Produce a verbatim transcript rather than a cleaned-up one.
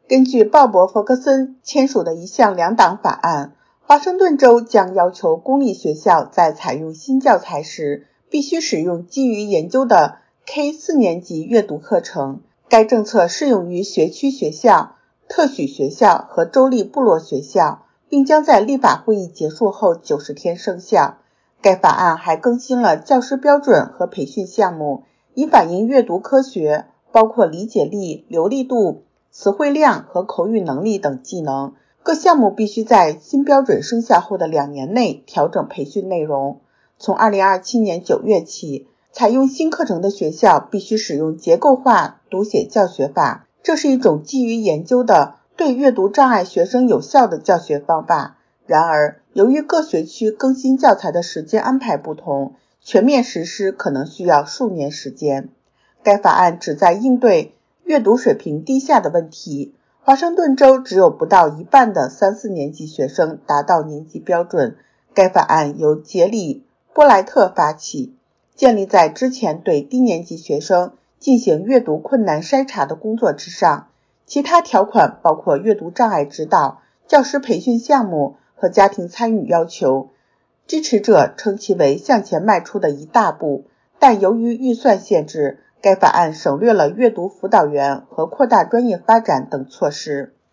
根据鲍勃·弗格森签署的一项两党法案，华盛顿州将要求公立学校在采用新教材时必须使用基于研究的 K 四 年级阅读课程。该政策适用于学区学校、特许学校和州立部落学校，并将在立法会议结束后九十天生效。该法案还更新了教师标准和培训项目，以反映阅读科学，包括理解力、流利度、词汇量和口语能力等技能。各项目必须在新标准生效后的两年内调整培训内容。从二零二七年九月起，采用新课程的学校必须使用结构化读写教学法，这是一种基于研究的对阅读障碍学生有效的教学方法。然而，由于各学区更新教材的时间安排不同，全面实施可能需要数年时间。该法案旨在应对阅读水平低下的问题。华盛顿州只有不到一半的三四年级学生达到年级标准。该法案由杰里·波莱特发起，建立在之前对低年级学生进行阅读困难筛查的工作之上。其他条款包括阅读障碍指导、教师培训项目和家庭参与要求。支持者称其为向前迈出的一大步，但由于预算限制，该法案省略了阅读辅导员和扩大专业发展等措施。